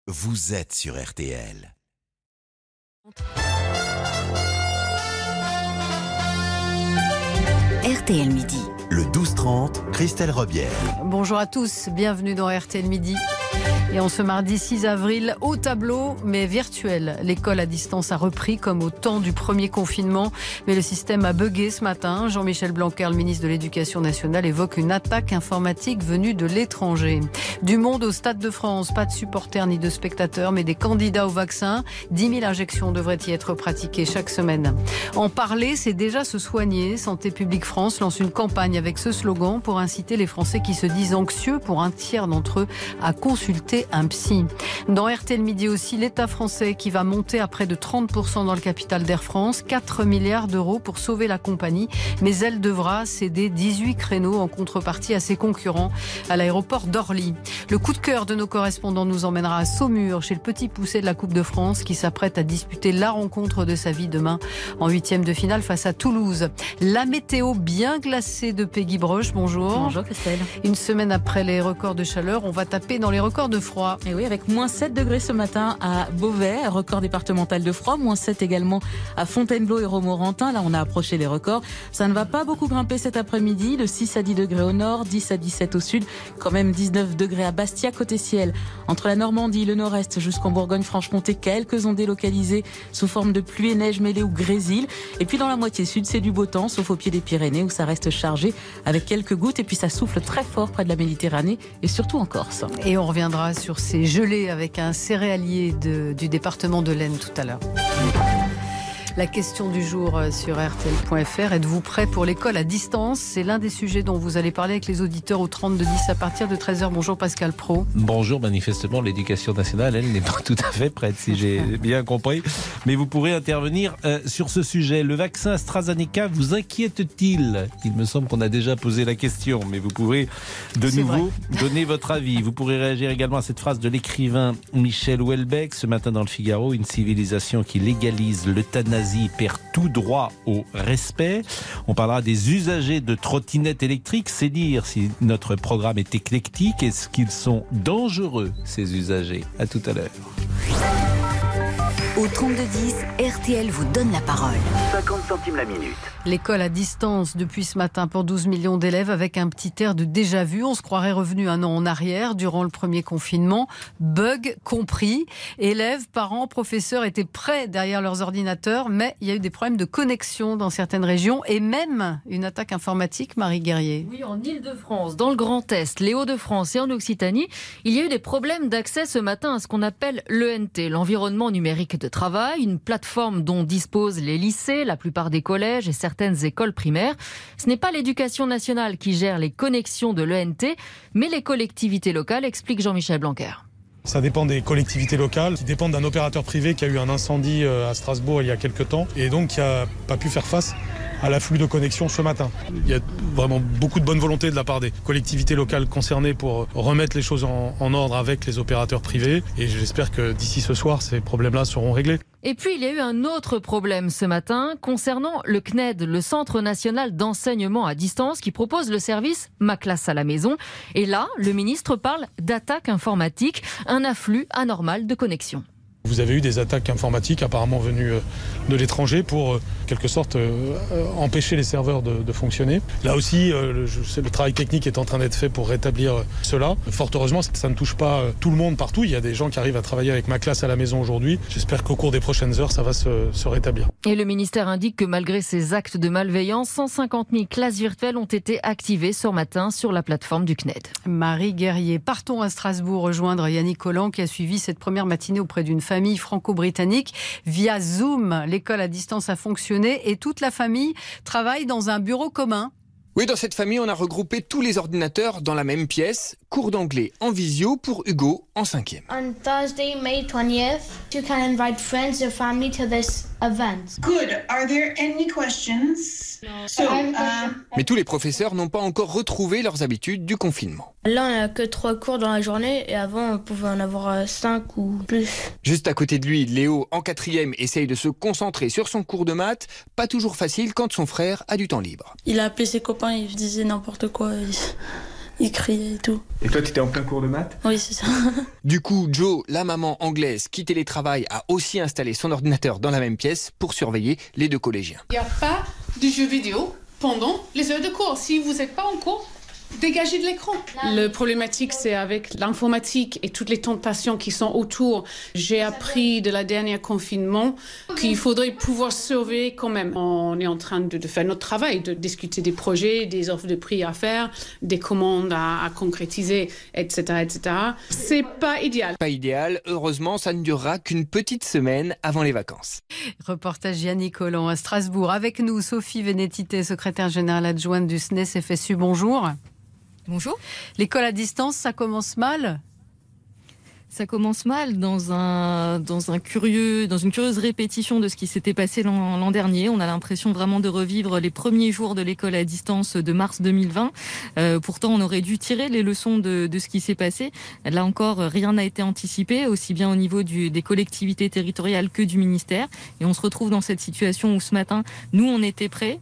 Vous êtes sur RTL. RTL Midi. Le 12-30, Christelle Robière. Bonjour à tous, bienvenue dans RTL Midi. Et en ce mardi 6 avril, au tableau, mais virtuel. L'école à distance a repris comme au temps du premier confinement. Mais le système a bugué ce matin. Jean-Michel Blanquer, le ministre de l'Éducation nationale, évoque une attaque informatique venue de l'étranger. Du monde au Stade de France, pas de supporters ni de spectateurs, mais des candidats au vaccin. 10 000 injections devraient y être pratiquées chaque semaine. En parler, c'est déjà se soigner. Santé publique France lance une campagne avec ce slogan pour inciter les Français qui se disent anxieux, pour un tiers d'entre eux, à consulter un psy. Dans RTL Midi aussi, l'État français qui va monter à près de 30% dans le capital d'Air France, 4 milliards d'euros pour sauver la compagnie, mais elle devra céder 18 créneaux en contrepartie à ses concurrents à l'aéroport d'Orly. Le coup de cœur de nos correspondants nous emmènera à Saumur, chez le petit poussé de la Coupe de France qui s'apprête à disputer la rencontre de sa vie demain en 8e de finale face à Toulouse. La météo bien glacée de Peggy Broche, bonjour. Bonjour Christelle. Une semaine après les records de chaleur, on va taper dans les records de froid. Et oui, avec moins 7 degrés ce matin à Beauvais, record départemental de froid, moins 7 également à Fontainebleau et Romorantin. Là, on a approché les records. Ça ne va pas beaucoup grimper cet après-midi, de 6 à 10 degrés au nord, 10 à 17 au sud, quand même 19 degrés à Bastia côté ciel. Entre la Normandie, le nord-est jusqu'en Bourgogne-Franche-Comté, quelques ondées localisées sous forme de pluie et neige mêlée ou grésil. Et puis dans la moitié sud, c'est du beau temps, sauf au pied des Pyrénées où ça reste chargé avec quelques gouttes. Et puis ça souffle très fort près de la Méditerranée et surtout en Corse. Et on reviendra sur ces gelées avec un céréalier du département de l'Aisne tout à l'heure. La question du jour sur RTL.fr. Êtes-vous prêt pour l'école à distance? C'est l'un des sujets dont vous allez parler avec les auditeurs au 32-10 à partir de 13h. Bonjour Pascal Praud. Bonjour, manifestement l'éducation nationale, elle n'est pas tout à fait prête si j'ai bien compris. Mais vous pourrez intervenir sur ce sujet. Le vaccin AstraZeneca vous inquiète-t-il? Il me semble qu'on a déjà posé la question, mais vous pourrez de nouveau donner votre avis. Vous pourrez réagir également à cette phrase de l'écrivain Michel Houellebecq ce matin dans le Figaro. Une civilisation qui légalise l'euthanasie perd tout droit au respect. On parlera des usagers de trottinettes électriques. C'est dire si notre programme est éclectique. Est-ce qu'ils sont dangereux, ces usagers? À tout à l'heure. Au 32-10, RTL vous donne la parole. 50 centimes la minute. L'école à distance depuis ce matin pour 12 millions d'élèves avec un petit air de déjà-vu. On se croirait revenu un an en arrière durant le premier confinement. Bug compris. Élèves, parents, professeurs étaient prêts derrière leurs ordinateurs, mais il y a eu des problèmes de connexion dans certaines régions et même une attaque informatique, Marie Guerrier. Oui, en Île-de-France, dans le Grand Est, les Hauts-de-France et en Occitanie, il y a eu des problèmes d'accès ce matin à ce qu'on appelle l'ENT, l'environnement numérique de travail, une plateforme dont disposent les lycées, la plupart des collèges et certaines écoles primaires. Ce n'est pas l'éducation nationale qui gère les connexions de l'ENT, mais les collectivités locales, explique Jean-Michel Blanquer. Ça dépend des collectivités locales qui dépendent d'un opérateur privé qui a eu un incendie à Strasbourg il y a quelques temps et donc qui n'a pas pu faire face à l'afflux de connexion ce matin. Il y a vraiment beaucoup de bonne volonté de la part des collectivités locales concernées pour remettre les choses en ordre avec les opérateurs privés et j'espère que d'ici ce soir, ces problèmes-là seront réglés. Et puis, il y a eu un autre problème ce matin concernant le CNED, le Centre national d'enseignement à distance, qui propose le service Ma classe à la maison. Et là, le ministre parle d'attaque informatique, un afflux anormal de connexion. Vous avez eu des attaques informatiques apparemment venues de l'étranger pour, quelque sorte, empêcher les serveurs de fonctionner. Là aussi, le travail technique est en train d'être fait pour rétablir cela. Fort heureusement, ça ne touche pas tout le monde partout. Il y a des gens qui arrivent à travailler avec Ma classe à la maison aujourd'hui. J'espère qu'au cours des prochaines heures, ça va se rétablir. Et le ministère indique que malgré ces actes de malveillance, 150 000 classes virtuelles ont été activées ce matin sur la plateforme du CNED. Marie Guerrier, partons à Strasbourg rejoindre Yannick Collant qui a suivi cette première matinée auprès d'une famille franco-britannique via Zoom. L'école à distance a fonctionné et toute la famille travaille dans un bureau commun. Oui, dans cette famille, on a regroupé tous les ordinateurs dans la même pièce. Cours d'anglais en visio pour Hugo en 5e. On Thursday, May 20th, you can invite friends or family to this event. Good. Are there any questions? Mais tous les professeurs n'ont pas encore retrouvé leurs habitudes du confinement. Là, on n'a que 3 cours dans la journée et avant, on pouvait en avoir 5 ou plus. Juste à côté de lui, Léo, en 4e, essaye de se concentrer sur son cours de maths. Pas toujours facile quand son frère a du temps libre. Il a appelé ses copains, il disait n'importe quoi. il criait et tout. Et toi, tu étais en plein cours de maths? Oui, c'est ça. Du coup, Jo, la maman anglaise qui télétravaille, a aussi installé son ordinateur dans la même pièce pour surveiller les 2 collégiens. Il n'y a pas de jeux vidéo pendant les heures de cours. Si vous n'êtes pas en cours, dégagez de l'écran. Le problématique, c'est avec l'informatique et toutes les tentations qui sont autour. J'ai appris de la dernière confinement qu'il faudrait pouvoir surveiller quand même. On est en train de faire notre travail, de discuter des projets, des offres de prix à faire, des commandes à concrétiser, etc., etc. C'est pas idéal. Pas idéal. Heureusement, ça ne durera qu'une petite semaine avant les vacances. Reportage Yannick Collant à Strasbourg. Avec nous, Sophie Vénétité, secrétaire générale adjointe du SNES FSU. Bonjour. Bonjour. L'école à distance, ça commence mal ? Ça commence mal dans une curieuse répétition de ce qui s'était passé l'an dernier. On a l'impression vraiment de revivre les premiers jours de l'école à distance de mars 2020. Pourtant, on aurait dû tirer les leçons de ce qui s'est passé. Là encore, rien n'a été anticipé, aussi bien au niveau des collectivités territoriales que du ministère. Et on se retrouve dans cette situation où ce matin, nous, on était prêts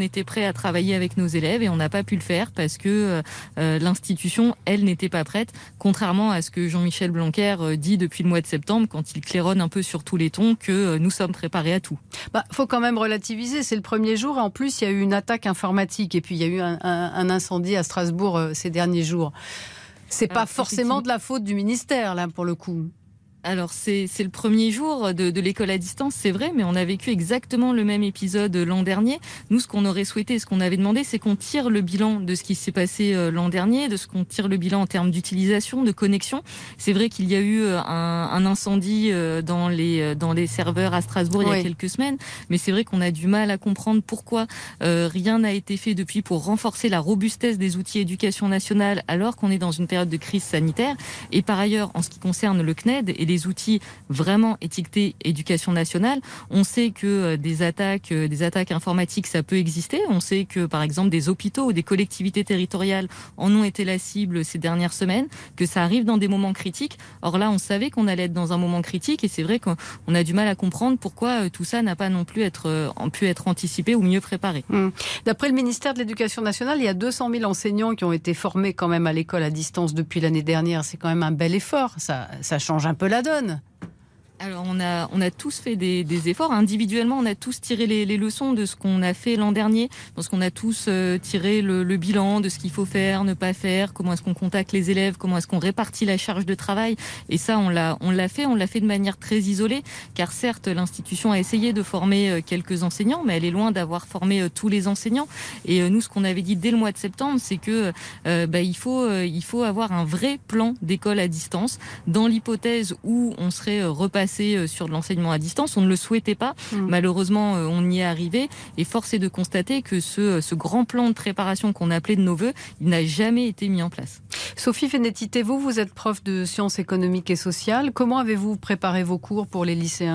à travailler avec nos élèves et on n'a pas pu le faire parce que l'institution, elle, n'était pas prête, contrairement à ce que Jean-Michel Blanquer dit depuis le mois de septembre, quand il claironne un peu sur tous les tons, que nous sommes préparés à tout. Faut quand même relativiser, c'est le premier jour. En plus, il y a eu une attaque informatique et puis il y a eu un incendie à Strasbourg ces derniers jours. C'est pas forcément de la faute du ministère, là, pour le coup. Alors c'est le premier jour de l'école à distance, c'est vrai, mais on a vécu exactement le même épisode l'an dernier. Nous, ce qu'on aurait souhaité, ce qu'on avait demandé, c'est qu'on tire le bilan de ce qui s'est passé l'an dernier, de ce qu'on tire le bilan en termes d'utilisation, de connexion. C'est vrai qu'il y a eu un incendie dans les serveurs à Strasbourg il y a quelques semaines, mais c'est vrai qu'on a du mal à comprendre pourquoi rien n'a été fait depuis pour renforcer la robustesse des outils éducation nationale alors qu'on est dans une période de crise sanitaire. Et par ailleurs, en ce qui concerne le CNED et les outils vraiment étiquetés éducation nationale, on sait que des attaques informatiques, ça peut exister. On sait que, par exemple, des hôpitaux ou des collectivités territoriales en ont été la cible ces dernières semaines, que ça arrive dans des moments critiques. Or là, on savait qu'on allait être dans un moment critique et c'est vrai qu'on a du mal à comprendre pourquoi tout ça n'a pas non plus pu être anticipé ou mieux préparé. D'après le ministère de l'Éducation nationale, il y a 200 000 enseignants qui ont été formés quand même à l'école à distance depuis l'année dernière. C'est quand même un bel effort. Ça change un peu la donne. Alors on a tous fait des efforts. Individuellement, on a tous tiré les leçons de ce qu'on a fait l'an dernier. Parce qu'on a tous tiré le bilan de ce qu'il faut faire, ne pas faire, comment est-ce qu'on contacte les élèves, comment est-ce qu'on répartit la charge de travail. Et ça, on l'a fait de manière très isolée. Car certes, l'institution a essayé de former quelques enseignants, mais elle est loin d'avoir formé tous les enseignants. Et nous, ce qu'on avait dit dès le mois de septembre, c'est que il faut avoir un vrai plan d'école à distance. Dans l'hypothèse où on serait repassé sur de l'enseignement à distance. On ne le souhaitait pas. Malheureusement, on y est arrivé. Et force est de constater que ce grand plan de préparation qu'on a appelé de nos voeux, il n'a jamais été mis en place. Sophie Vénétité, vous êtes prof de sciences économiques et sociales. Comment avez-vous préparé vos cours pour les lycéens ?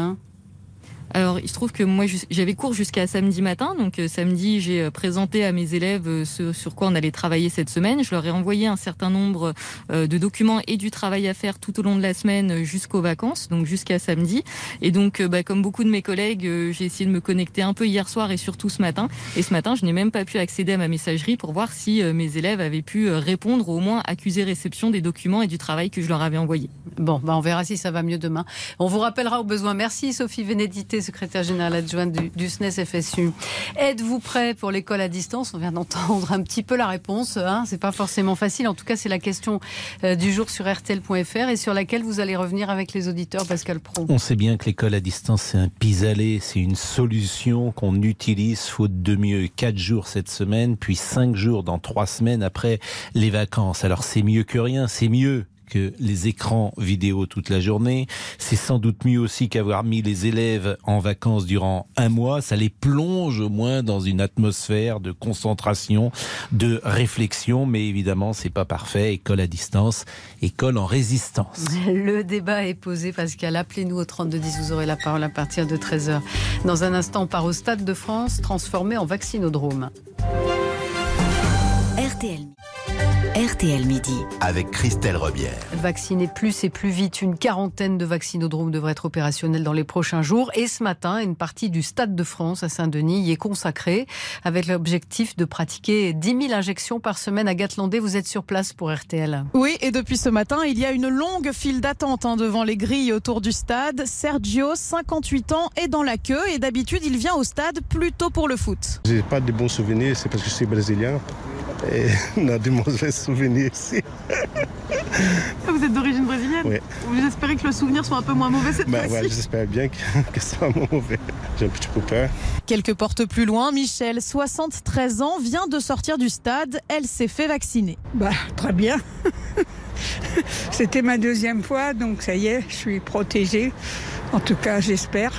Alors, il se trouve que moi, j'avais cours jusqu'à samedi matin. Donc, samedi, j'ai présenté à mes élèves ce sur quoi on allait travailler cette semaine. Je leur ai envoyé un certain nombre de documents et du travail à faire tout au long de la semaine jusqu'aux vacances, donc jusqu'à samedi. Et donc, comme beaucoup de mes collègues, j'ai essayé de me connecter un peu hier soir et surtout ce matin. Et ce matin, je n'ai même pas pu accéder à ma messagerie pour voir si mes élèves avaient pu répondre ou au moins accuser réception des documents et du travail que je leur avais envoyé. Bon, on verra si ça va mieux demain. On vous rappellera au besoin. Merci Sophie Vénétité, secrétaire générale adjointe du SNES FSU. Êtes-vous prêt pour l'école à distance ? On vient d'entendre un petit peu la réponse. C'est pas forcément facile. En tout cas, c'est la question du jour sur RTL.fr et sur laquelle vous allez revenir avec les auditeurs, Pascal Praud. On sait bien que l'école à distance, c'est un pis-aller. C'est une solution qu'on utilise faute de mieux. 4 jours cette semaine, puis 5 jours dans 3 semaines après les vacances. Alors c'est mieux que rien. C'est mieux que les écrans vidéo toute la journée. C'est sans doute mieux aussi qu'avoir mis les élèves en vacances durant 1 mois. Ça les plonge au moins dans une atmosphère de concentration, de réflexion. Mais évidemment, c'est pas parfait. École à distance, école en résistance. Le débat est posé, Pascal. Appelez-nous au 3210. Vous aurez la parole à partir de 13h. Dans un instant, on part au Stade de France, transformé en vaccinodrome. RTL. RTL Midi. Avec Christelle Rebière. Vacciner plus et plus vite. Une quarantaine de vaccinodromes devraient être opérationnels dans les prochains jours. Et ce matin, une partie du Stade de France à Saint-Denis y est consacrée avec l'objectif de pratiquer 10 000 injections par semaine à Gatlandais. Vous êtes sur place pour RTL. Oui, et depuis ce matin, il y a une longue file d'attente devant les grilles autour du stade. Sergio, 58 ans, est dans la queue et d'habitude, il vient au stade plutôt pour le foot. J'ai pas de bons souvenirs, c'est parce que je suis brésilien. Et on a de mauvais souvenirs ici. Vous êtes d'origine brésilienne ? Oui. Vous espérez que le souvenir soit un peu moins mauvais cette fois-ci ? Ouais, j'espère bien que ce soit moins mauvais. J'ai un petit peu peur. Quelques portes plus loin, Michel, 73 ans, vient de sortir du stade. Elle s'est fait vacciner. Très bien. C'était ma deuxième fois, donc ça y est, je suis protégée. En tout cas, j'espère.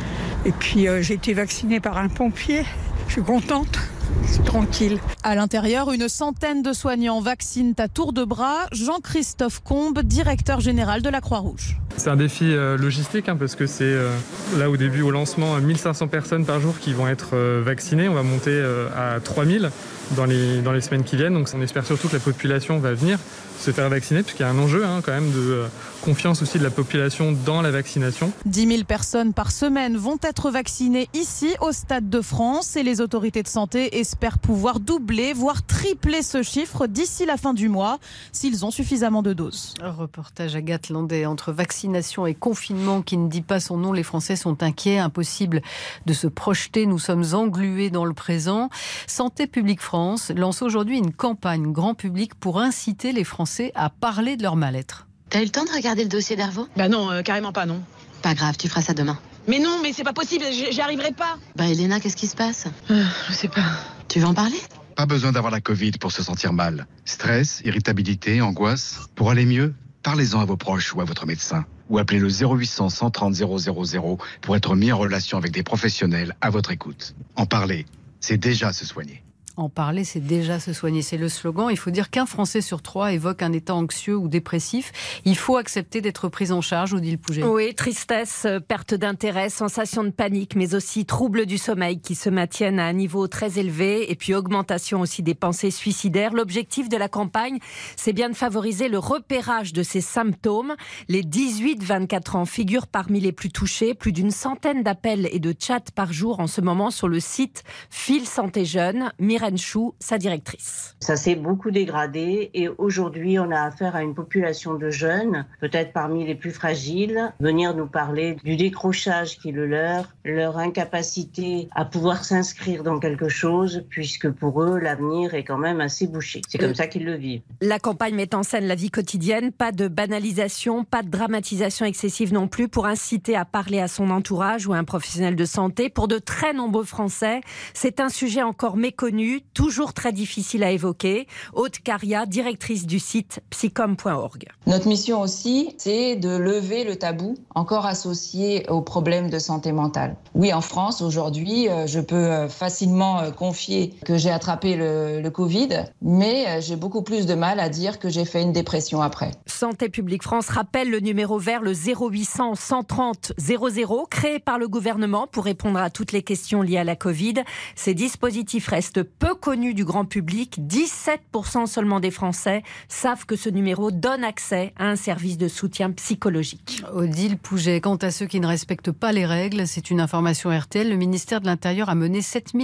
Et puis, j'ai été vaccinée par un pompier. Je suis contente. C'est tranquille. À l'intérieur, une centaine de soignants vaccinent à tour de bras. Jean-Christophe Combe, directeur général de la Croix-Rouge. C'est un défi logistique parce que c'est là au début, au lancement, 1500 personnes par jour qui vont être vaccinées. On va monter à 3000 dans les semaines qui viennent. Donc on espère surtout que la population va venir se faire vacciner, puisqu'il y a un enjeu quand même de confiance aussi de la population dans la vaccination. 10 000 personnes par semaine vont être vaccinées ici au Stade de France et les autorités de santé espèrent pouvoir doubler, voire tripler ce chiffre d'ici la fin du mois, s'ils ont suffisamment de doses. Un reportage à Gatlandais entre vaccination et confinement qui ne dit pas son nom. Les Français sont inquiets, impossible de se projeter. Nous sommes englués dans le présent. Santé publique France lance aujourd'hui une campagne grand public pour inciter les Français à parler de leur mal-être. T'as eu le temps de regarder le dossier d'Hervo ? Non, carrément pas, non. Pas grave, tu feras ça demain. Mais non, mais c'est pas possible, j'y arriverai pas. Elena, qu'est-ce qui se passe ? Je sais pas. Tu veux en parler ? Pas besoin d'avoir la Covid pour se sentir mal. Stress, irritabilité, angoisse. Pour aller mieux, parlez-en à vos proches ou à votre médecin. Ou appelez le 0800 130 000 pour être mis en relation avec des professionnels à votre écoute. En parler, c'est déjà se soigner. En parler, c'est déjà se soigner. C'est le slogan. Il faut dire qu'un Français sur 3 évoque un état anxieux ou dépressif. Il faut accepter d'être pris en charge, Odile Pouget. Oui, tristesse, perte d'intérêt, sensation de panique, mais aussi troubles du sommeil qui se maintiennent à un niveau très élevé et puis augmentation aussi des pensées suicidaires. L'objectif de la campagne, c'est bien de favoriser le repérage de ces symptômes. Les 18-24 ans figurent parmi les plus touchés. Plus d'une centaine d'appels et de chats par jour en ce moment sur le site Fil Santé Jeune. Mireille Chou, sa directrice. Ça s'est beaucoup dégradé et aujourd'hui on a affaire à une population de jeunes, peut-être parmi les plus fragiles, venir nous parler du décrochage qui est le leur incapacité à pouvoir s'inscrire dans quelque chose puisque pour eux l'avenir est quand même assez bouché. C'est comme ça qu'ils le vivent. La campagne met en scène la vie quotidienne, pas de banalisation, pas de dramatisation excessive non plus pour inciter à parler à son entourage ou à un professionnel de santé. Pour de très nombreux Français, c'est un sujet encore méconnu, toujours très difficile à évoquer. Aude Caria, directrice du site psychom.org. Notre mission aussi, c'est de lever le tabou encore associé aux problèmes de santé mentale. Oui, en France, aujourd'hui, je peux facilement confier que j'ai attrapé le Covid, mais j'ai beaucoup plus de mal à dire que j'ai fait une dépression après. Santé publique France rappelle le numéro vert, le 0800 130 00, créé par le gouvernement pour répondre à toutes les questions liées à la Covid. Ces dispositifs restent peu connus du grand public. 17% seulement des Français savent que ce numéro donne accès à un service de soutien psychologique. Odile Pouget, quant à ceux qui ne respectent pas les règles, c'est une information RTL. Le ministère de l'Intérieur a mené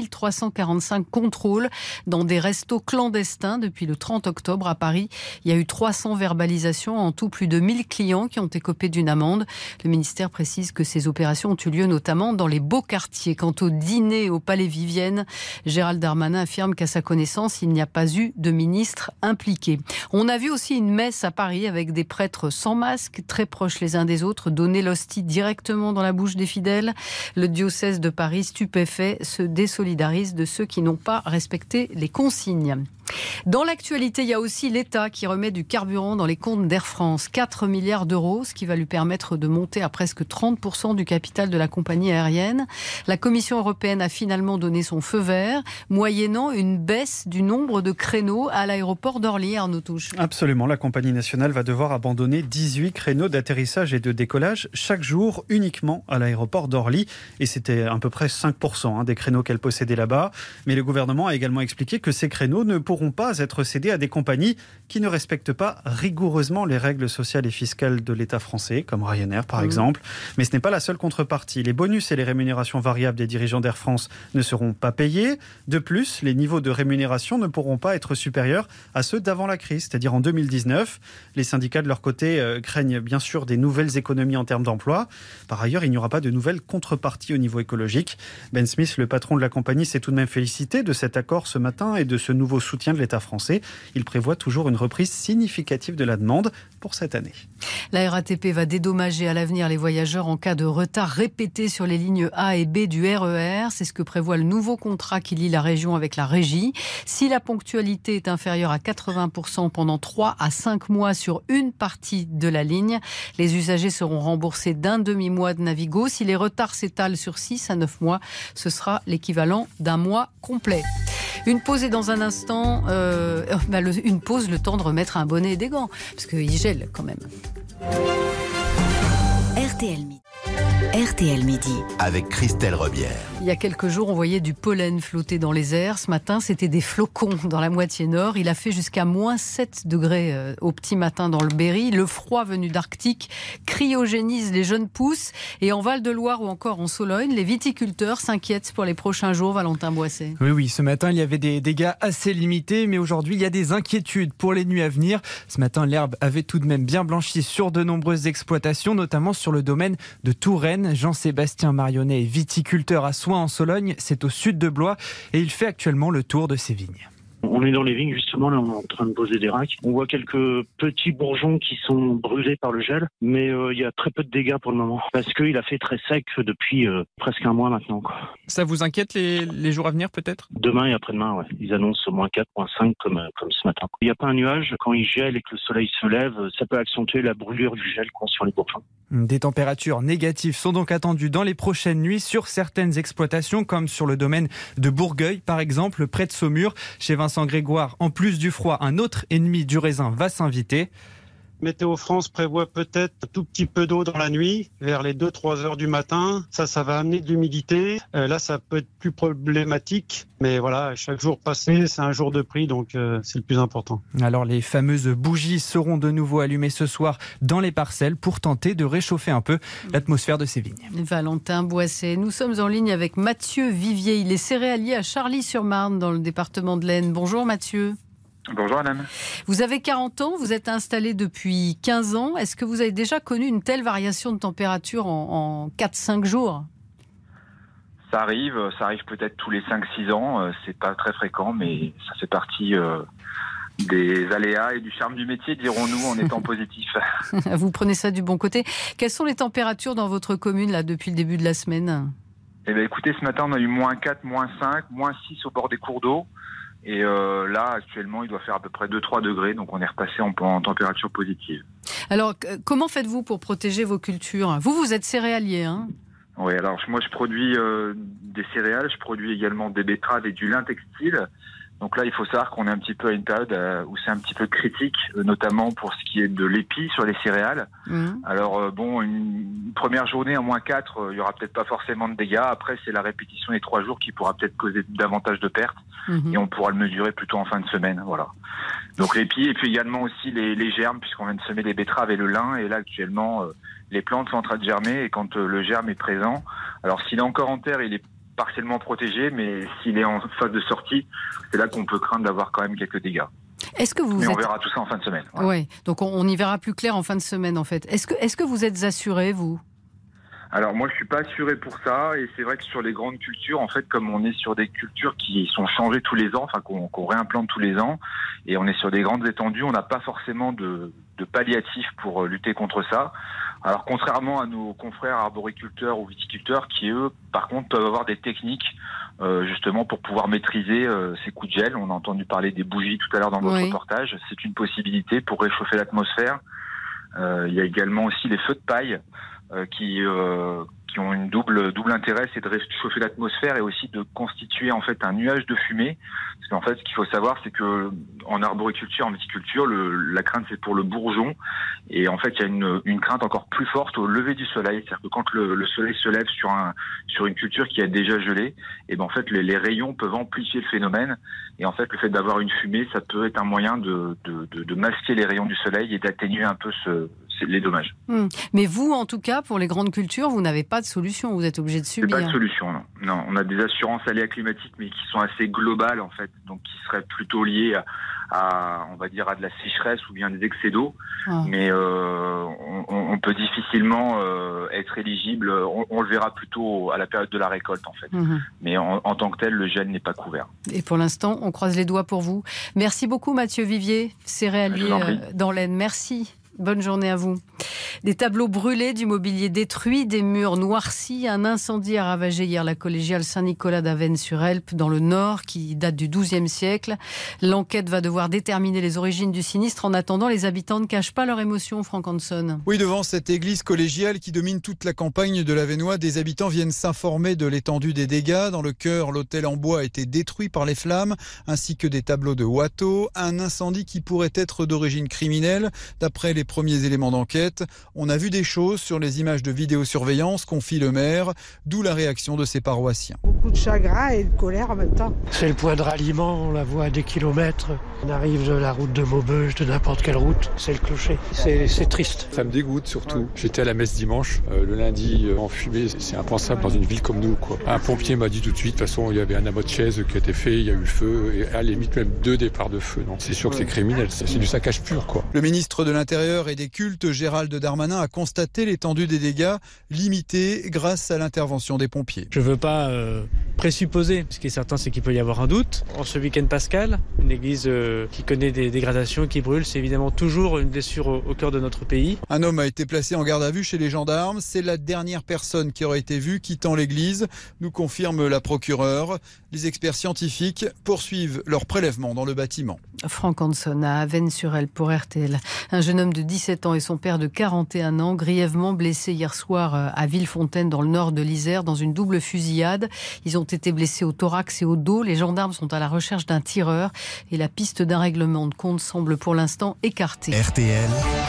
7345 contrôles dans des restos clandestins depuis le 30 octobre à Paris. Il y a eu 300 verbalisations, en tout plus de 1000 clients qui ont écopé d'une amende. Le ministère précise que ces opérations ont eu lieu notamment dans les beaux quartiers. Quant au dîner au Palais Vivienne, Gérald Darmanin affirme qu'à sa connaissance, il n'y a pas eu de ministre impliqué. On a vu aussi une messe à Paris avec des prêtres sans masque, très proches les uns des autres, donner l'hostie directement dans la bouche des fidèles. Le diocèse de Paris, stupéfait, se désolidarise de ceux qui n'ont pas respecté les consignes. Dans l'actualité, il y a aussi l'État qui remet du carburant dans les comptes d'Air France. 4 milliards d'euros, ce qui va lui permettre de monter à presque 30% du capital de la compagnie aérienne. La Commission européenne a finalement donné son feu vert, moyennant une baisse du nombre de créneaux à l'aéroport d'Orly, Arnaud Touche. Absolument, la compagnie nationale va devoir abandonner 18 créneaux d'atterrissage et de décollage chaque jour uniquement à l'aéroport d'Orly. Et c'était à peu près 5% des créneaux qu'elle possédait là-bas. Mais le gouvernement a également expliqué que ces créneaux ne pourront pourront pas être cédés à des compagnies qui ne respectent pas rigoureusement les règles sociales et fiscales de l'État français, comme Ryanair par exemple. Mais ce n'est pas la seule contrepartie. Les bonus et les rémunérations variables des dirigeants d'Air France ne seront pas payés. De plus, les niveaux de rémunération ne pourront pas être supérieurs à ceux d'avant la crise, c'est-à-dire en 2019. Les syndicats, de leur côté, craignent bien sûr des nouvelles économies en termes d'emploi. Par ailleurs, il n'y aura pas de nouvelles contreparties au niveau écologique. Ben Smith, le patron de la compagnie, s'est tout de même félicité de cet accord ce matin et de ce nouveau soutien de l'État français. Il prévoit toujours une reprise significative de la demande pour cette année. La RATP va dédommager à l'avenir les voyageurs en cas de retard répété sur les lignes A et B du RER. C'est ce que prévoit le nouveau contrat qui lie la région avec la régie. Si la ponctualité est inférieure à 80% pendant 3 à 5 mois sur une partie de la ligne, les usagers seront remboursés d'un demi-mois de Navigo. Si les retards s'étalent sur 6 à 9 mois, ce sera l'équivalent d'un mois complet. Une pause et dans un instant, une pause, le temps de remettre un bonnet et des gants, parce qu'il gèle quand même. RTL Midi. Avec Christelle Rebière. Il y a quelques jours, on voyait du pollen flotter dans les airs. Ce matin, c'était des flocons dans la moitié nord. Il a fait jusqu'à moins 7 degrés au petit matin dans le Berry. Le froid venu d'Arctique cryogénise les jeunes pousses. Et en Val-de-Loire ou encore en Sologne, les viticulteurs s'inquiètent pour les prochains jours. Valentin Boisset. Oui, ce matin, il y avait des dégâts assez limités. Mais aujourd'hui, il y a des inquiétudes pour les nuits à venir. Ce matin, l'herbe avait tout de même bien blanchi sur de nombreuses exploitations, notamment sur le domaine de Touraine. Jean-Sébastien Marionnet est viticulteur à Soins en Sologne, c'est au sud de Blois et il fait actuellement le tour de ses vignes. On est dans les vignes justement, là on est en train de poser des racks. On voit quelques petits bourgeons qui sont brûlés par le gel, mais il y a très peu de dégâts pour le moment, parce qu'il a fait très sec depuis presque un mois maintenant. Ça vous inquiète les jours à venir peut-être ? Demain et après-demain, ouais. Ils annoncent moins 4, moins 5 comme ce matin. Il n'y a pas un nuage, quand il gèle et que le soleil se lève, ça peut accentuer la brûlure du gel sur les bourgeons. Des températures négatives sont donc attendues dans les prochaines nuits sur certaines exploitations, comme sur le domaine de Bourgueil, par exemple, près de Saumur. Chez Vincent Grégoire, en plus du froid, un autre ennemi du raisin va s'inviter. Météo France prévoit peut-être un tout petit peu d'eau dans la nuit, vers les 2-3 heures du matin. Ça va amener de l'humidité. Là, ça peut être plus problématique. Mais voilà, chaque jour passé, c'est un jour de prix, donc c'est le plus important. Alors, les fameuses bougies seront de nouveau allumées ce soir dans les parcelles pour tenter de réchauffer un peu l'atmosphère de ces vignes. Valentin Boisset, nous sommes en ligne avec Mathieu Vivier. Il est céréalier à Charly-sur-Marne, dans le département de l'Aisne. Bonjour Mathieu. Bonjour Alain. Vous avez 40 ans, vous êtes installé depuis 15 ans. Est-ce que vous avez déjà connu une telle variation de température en 4-5 jours ? Ça arrive peut-être tous les 5-6 ans. C'est pas très fréquent, mais ça fait partie des aléas et du charme du métier, dirons-nous, en étant positif. Vous prenez ça du bon côté. Quelles sont les températures dans votre commune là depuis le début de la semaine ? Eh bien, écoutez, ce matin, on a eu moins 4, moins 5, moins 6 au bord des cours d'eau. Et là, actuellement, il doit faire à peu près 2-3 degrés, donc on est repassé en température positive. Alors, comment faites-vous pour protéger vos cultures ? Vous êtes céréalier, hein ? Oui, alors moi, je produis des céréales, je produis également des betteraves et du lin textile. Donc là, il faut savoir qu'on est un petit peu à une période où c'est un petit peu critique, notamment pour ce qui est de l'épi sur les céréales. Alors une première journée à moins 4, il y aura peut-être pas forcément de dégâts. Après, c'est la répétition des 3 jours qui pourra peut-être causer davantage de pertes. Et on pourra le mesurer plutôt en fin de semaine. Voilà. Donc l'épi et puis également aussi les germes, puisqu'on vient de semer les betteraves et le lin. Et là, actuellement, les plantes sont en train de germer. Et quand le germe est présent, alors s'il est encore en terre, il est partiellement protégé, mais s'il est en phase de sortie, c'est là qu'on peut craindre d'avoir quand même quelques dégâts. Mais on verra tout ça en fin de semaine. Voilà. Oui, donc on y verra plus clair en fin de semaine en fait. Est-ce que vous êtes assuré, vous ? Alors moi je suis pas assuré pour ça, et c'est vrai que sur les grandes cultures, en fait, comme on est sur des cultures qui sont changées tous les ans, enfin qu'on réimplante tous les ans, et on est sur des grandes étendues, on n'a pas forcément de palliatifs pour lutter contre ça. Alors contrairement à nos confrères arboriculteurs ou viticulteurs qui eux par contre peuvent avoir des techniques justement pour pouvoir maîtriser ces coups de gel. On a entendu parler des bougies tout à l'heure dans votre reportage, c'est une possibilité pour réchauffer l'atmosphère. Il y a également aussi les feux de paille qui ont une double intérêt, c'est de réchauffer l'atmosphère et aussi de constituer en fait un nuage de fumée. Parce qu'en fait, ce qu'il faut savoir, c'est que en arboriculture, en viticulture, la crainte c'est pour le bourgeon. Et en fait, il y a une crainte encore plus forte au lever du soleil. C'est-à-dire que quand le soleil se lève sur une culture qui a déjà gelé, et ben en fait les rayons peuvent amplifier le phénomène. Et en fait, le fait d'avoir une fumée, ça peut être un moyen de masquer les rayons du soleil et d'atténuer un peu les dommages. Mais vous, en tout cas, pour les grandes cultures, vous n'avez pas de solution. Vous êtes obligé de subir. C'est pas de solution, non. Non, on a des assurances aléas climatiques, mais qui sont assez globales, en fait. Donc, qui seraient plutôt liées à on va dire, à de la sécheresse ou bien des excès d'eau. Mais on peut difficilement être éligible. On le verra plutôt à la période de la récolte, en fait. Mais en tant que tel, le gel n'est pas couvert. Et pour l'instant, on croise les doigts pour vous. Merci beaucoup, Mathieu Vivier, céréalier dans l'Aisne. Merci. Bonne journée à vous. Des tableaux brûlés, du mobilier détruit, des murs noircis. Un incendie a ravagé hier la collégiale Saint-Nicolas d'Avesnes-sur-Helpe dans le Nord qui date du XIIe siècle. L'enquête va devoir déterminer les origines du sinistre. En attendant, les habitants ne cachent pas leur émotion, Franck Hanson. Oui, devant cette église collégiale qui domine toute la campagne de l'Avesnois, des habitants viennent s'informer de l'étendue des dégâts. Dans le chœur, l'hôtel en bois a été détruit par les flammes, ainsi que des tableaux de Watteau. Un incendie qui pourrait être d'origine criminelle. D'après les premiers éléments d'enquête, on a vu des choses sur les images de vidéosurveillance, confie le maire, d'où la réaction de ses paroissiens. Beaucoup de chagrin et de colère en même temps. C'est le point de ralliement, on la voit à des kilomètres. On arrive de la route de Maubeuge, de n'importe quelle route, c'est le clocher. C'est triste. Ça me dégoûte surtout. J'étais à la messe dimanche, le lundi en fumée, c'est impensable dans une ville comme nous, quoi. Un pompier m'a dit tout de suite, de toute façon il y avait un amas de chaises qui a été fait, il y a eu le feu, et à la limite même 2 départs de feu. Donc c'est sûr que c'est criminel, c'est du saccage pur, quoi. Le ministre de l'Intérieur et des Cultes, Gérald Darmanin, a constaté l'étendue des dégâts limitée grâce à l'intervention des pompiers. Je ne veux pas présupposer, ce qui est certain c'est qu'il peut y avoir un doute. En ce week-end pascal, une église qui connaît des dégradations, qui brûle, c'est évidemment toujours une blessure au cœur de notre pays. Un homme a été placé en garde à vue chez les gendarmes. C'est la dernière personne qui aurait été vue quittant l'église, nous confirme la procureure. Les experts scientifiques poursuivent leur prélèvement dans le bâtiment. Franck Hanson à Avesnes-sur-Helpe pour RTL. Un jeune homme de 17 ans et son père de 41 ans, grièvement blessés hier soir à Villefontaine dans le nord de l'Isère dans une double fusillade. Ils ont été blessés au thorax et au dos. Les gendarmes sont à la recherche d'un tireur et la piste d'un règlement de compte semble pour l'instant écartée. RTL,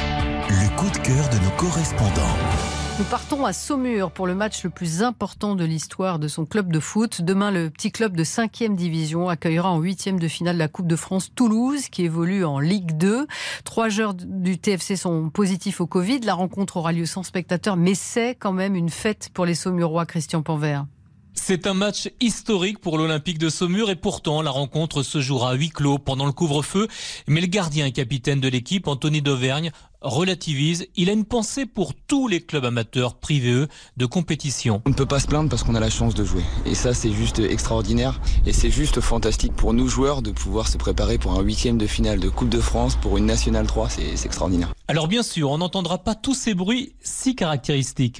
le coup de cœur de nos correspondants. Nous partons à Saumur pour le match le plus important de l'histoire de son club de foot. Demain, le petit club de 5e division accueillera en 8e de finale la Coupe de France Toulouse, qui évolue en Ligue 2. 3 joueurs du TFC sont positifs au Covid. La rencontre aura lieu sans spectateurs, mais c'est quand même une fête pour les Saumurois, Christian Panvert. C'est un match historique pour l'Olympique de Saumur et pourtant la rencontre se jouera à huis clos pendant le couvre-feu. Mais le gardien et capitaine de l'équipe, Anthony Dauvergne, relativise. Il a une pensée pour tous les clubs amateurs privés de compétition. On ne peut pas se plaindre parce qu'on a la chance de jouer. Et ça, c'est juste extraordinaire. Et c'est juste fantastique pour nous joueurs de pouvoir se préparer pour un 8e de finale de Coupe de France, pour une Nationale 3. C'est extraordinaire. Alors bien sûr, on n'entendra pas tous ces bruits si caractéristiques.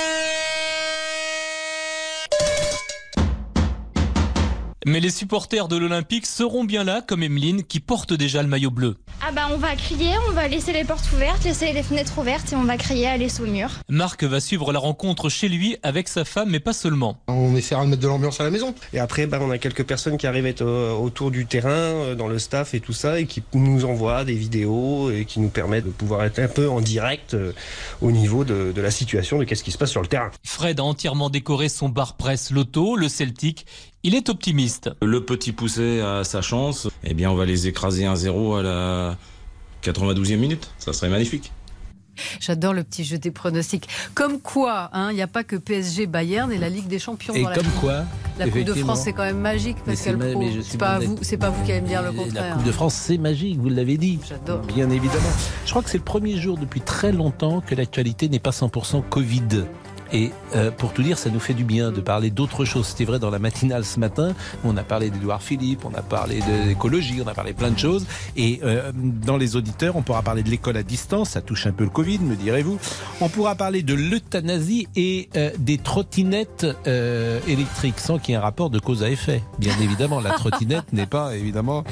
Mais les supporters de l'Olympique seront bien là, comme Emeline, qui porte déjà le maillot bleu. Ah bah on va crier, on va laisser les portes ouvertes, laisser les fenêtres ouvertes et on va crier allez Saumur. Marc va suivre la rencontre chez lui avec sa femme, mais pas seulement. On essaiera de mettre de l'ambiance à la maison. Et après, on a quelques personnes qui arrivent à être autour du terrain, dans le staff et tout ça, et qui nous envoient des vidéos et qui nous permettent de pouvoir être un peu en direct au niveau de la situation, de qu'est-ce qui se passe sur le terrain. Fred a entièrement décoré son bar-presse Loto, le Celtic. Il est optimiste. Le petit poussé a sa chance. Eh bien, on va les écraser 1-0 à la 92e minute. Ça serait magnifique. J'adore le petit jeu des pronostics. Comme quoi, il n'y a pas que PSG Bayern et la Ligue des Champions. Et dans comme quoi, la Coupe de France, c'est quand même magique, Pascal Pro. C'est pas vous qui allez me dire le contraire. La Coupe de France, c'est magique, vous l'avez dit. J'adore. Bien évidemment. Je crois que c'est le premier jour depuis très longtemps que l'actualité n'est pas 100% Covid. Et pour tout dire, ça nous fait du bien de parler d'autre chose. C'était vrai dans la matinale ce matin. On a parlé d'Édouard Philippe, on a parlé d'écologie, on a parlé plein de choses. Et dans les auditeurs, on pourra parler de l'école à distance. Ça touche un peu le Covid, me direz-vous. On pourra parler de l'euthanasie et des trottinettes électriques, sans qu'il y ait un rapport de cause à effet. Bien évidemment, la trottinette n'est pas évidemment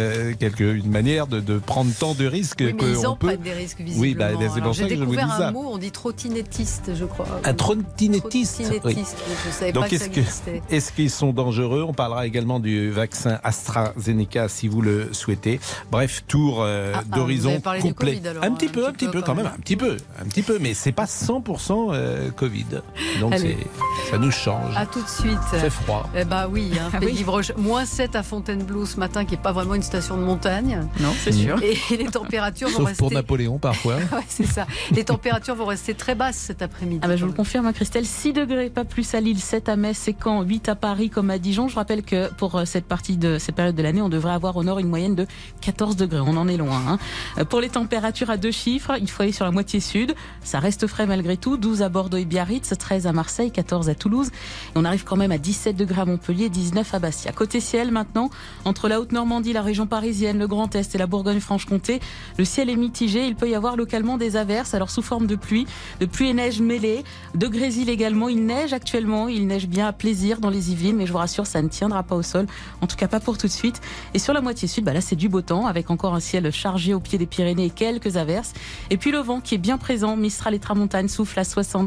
une manière de prendre tant de risques. Oui, mais ils en prennent des risques, visiblement. Oui, c'est pour ça que je vous dis ça. J'ai découvert un mot, on dit trottinettiste, je crois. Un trottinettiste. Oui. Je savais pas que ça existait. Est-ce qu'ils sont dangereux? On parlera également du vaccin AstraZeneca si vous le souhaitez. Bref, tour d'horizon complet. Du COVID, alors, un petit peu quand même, un petit peu, mais c'est pas 100% Covid. Donc ça nous change. À tout de suite. Il fait froid. Oui, Peggy Broche, -7 à Fontainebleau ce matin, qui n'est pas vraiment une station de montagne. Non, c'est sûr. Et les températures vont Sauf rester... pour Napoléon parfois. Ouais, c'est ça. Les températures vont rester très basses cet après-midi. Je vous le confirme, Christelle, 6 degrés, pas plus à Lille, 7 à Metz et Caen, 8 à Paris comme à Dijon. Je rappelle que pour cette période de l'année, on devrait avoir au nord une moyenne de 14 degrés. On en est loin. Pour les températures à 2 chiffres, il faut aller sur la moitié sud. Ça reste frais malgré tout. 12 à Bordeaux et Biarritz, 13 à Marseille, 14 à Toulouse. Et on arrive quand même à 17 degrés à Montpellier, 19 à Bastia. Côté ciel maintenant, entre la Haute-Normandie, la région parisienne, le Grand Est et la Bourgogne-Franche-Comté, le ciel est mitigé. Il peut y avoir localement des averses, alors sous forme de pluie et neige mêlée, de grésil également. Il neige actuellement, il neige bien à plaisir dans les Yvelines, mais je vous rassure, ça ne tiendra pas au sol, en tout cas pas pour tout de suite. Et sur la moitié sud, là c'est du beau temps, avec encore un ciel chargé au pied des Pyrénées et quelques averses. Et puis le vent qui est bien présent, Mistral et Tramontane souffle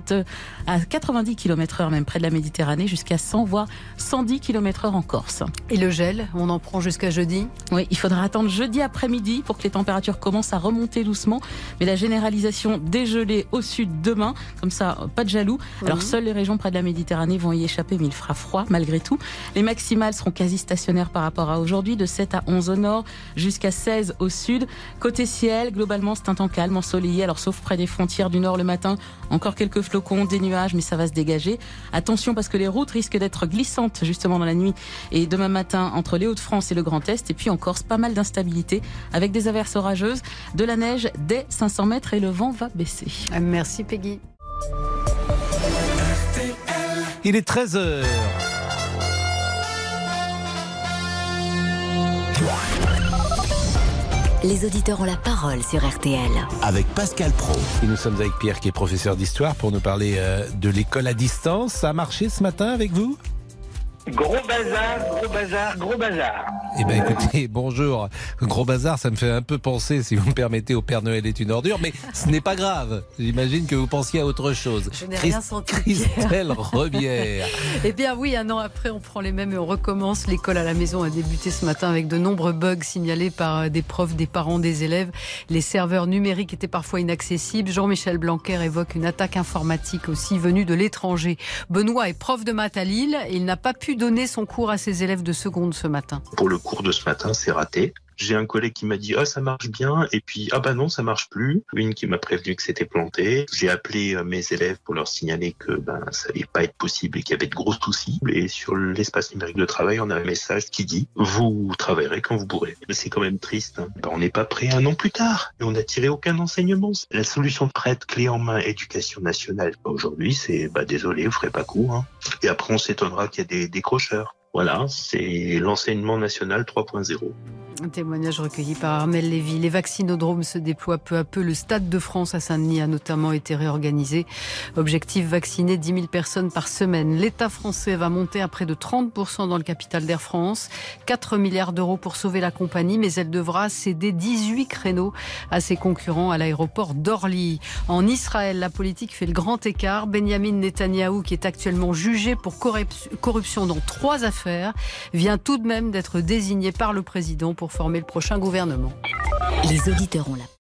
à 90 km/h même près de la Méditerranée, jusqu'à 100 voire 110 km/h en Corse. Et le gel, on en prend jusqu'à jeudi? Oui, il faudra attendre jeudi après-midi pour que les températures commencent à remonter doucement, mais la généralisation dégelée au sud demain, comme ça, pas de jaloux. Alors seules les régions près de la Méditerranée vont y échapper, mais il fera froid malgré tout. Les maximales seront quasi stationnaires par rapport à aujourd'hui, de 7 à 11 au nord, jusqu'à 16 au sud. Côté ciel, globalement c'est un temps calme, ensoleillé, alors sauf près des frontières du nord le matin, encore quelques flocons, des nuages, mais ça va se dégager. Attention parce que les routes risquent d'être glissantes justement dans la nuit et demain matin entre les Hauts-de-France et le Grand Est. Et puis en Corse, pas mal d'instabilité avec des averses orageuses, de la neige dès 500 mètres et le vent va baisser. Merci Peggy. Il est 13h. Les auditeurs ont la parole sur RTL. Avec Pascal Praud. Et nous sommes avec Pierre qui est professeur d'histoire pour nous parler de l'école à distance. Ça a marché ce matin avec vous ? Gros bazar. Eh bien écoutez, bonjour. Gros bazar, ça me fait un peu penser, si vous me permettez, au Père Noël est une ordure, mais ce n'est pas grave. J'imagine que vous pensiez à autre chose. Je n'ai rien senti. Christelle Rebière. Eh bien oui, un an après, on prend les mêmes et on recommence. L'école à la maison a débuté ce matin avec de nombreux bugs signalés par des profs, des parents, des élèves. Les serveurs numériques étaient parfois inaccessibles. Jean-Michel Blanquer évoque une attaque informatique aussi venue de l'étranger. Benoît est prof de maths à Lille et il n'a pas pu donner son cours à ses élèves de seconde ce matin. Pour le cours de ce matin, c'est raté. J'ai un collègue qui m'a dit « Ah, ça marche bien » et puis « Ah bah non, ça marche plus ». Une qui m'a prévenu que c'était planté. J'ai appelé mes élèves pour leur signaler que ça allait pas être possible et qu'il y avait de gros soucis. Et sur l'espace numérique de travail, on a un message qui dit « Vous travaillerez quand vous pourrez ». C'est quand même triste. On n'est pas prêt un an plus tard et on n'a tiré aucun enseignement. La solution prête clé en main éducation nationale aujourd'hui, c'est « Désolé, vous ferez pas cours ». Et après, on s'étonnera qu'il y a des décrocheurs. Voilà, c'est l'enseignement national 3.0. Un témoignage recueilli par Armel Lévy. Les vaccinodromes se déploient peu à peu. Le Stade de France à Saint-Denis a notamment été réorganisé. Objectif, vacciner 10 000 personnes par semaine. L'État français va monter à près de 30% dans le capital d'Air France. 4 milliards d'euros pour sauver la compagnie, mais elle devra céder 18 créneaux à ses concurrents à l'aéroport d'Orly. En Israël, la politique fait le grand écart. Benjamin Netanyahou, qui est actuellement jugé pour corruption dans 3 affaires, vient tout de même d'être désigné par le président pour former le prochain gouvernement. Les auditeurs ont la